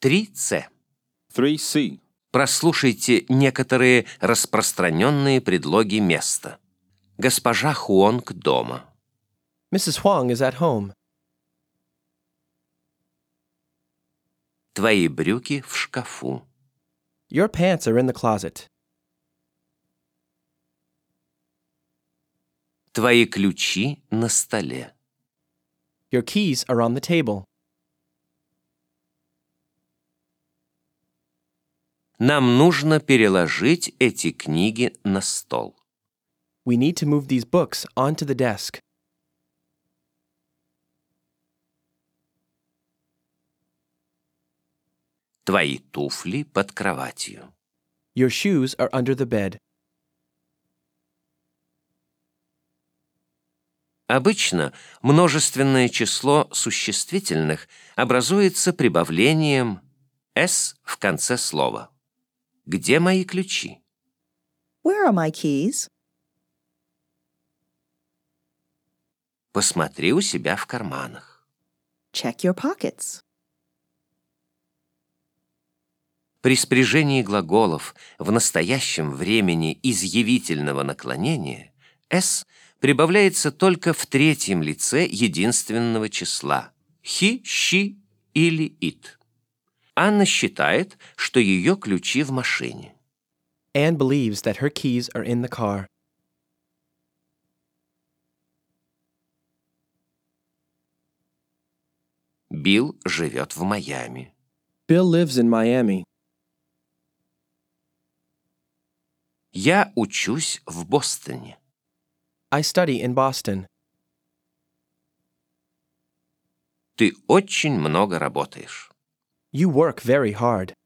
3C. 3C. Прослушайте некоторые распространенные предлоги места. Госпожа Хуонг дома. Mrs. Huang is at home. Твои брюки в шкафу. Your pants are in the closet. Твои ключи на столе. Your keys are on the table. Нам нужно переложить эти книги на стол. We need to move these books onto the desk. Твои туфли под кроватью. Your shoes are under the bed. Обычно множественное число существительных образуется прибавлением «с» в конце слова. Где мои ключи? Where are my keys? Посмотри у себя в карманах. Check your pockets. При спряжении глаголов в настоящем времени изъявительного наклонения «с» прибавляется только в третьем лице единственного числа «he», «she» или «it». Анна считает, что ее ключи в машине. Anne believes that her keys are in the car. Билл живет в Майами. Bill lives in Miami. Я учусь в Бостоне. I study in Boston. Ты очень много работаешь. You work very hard.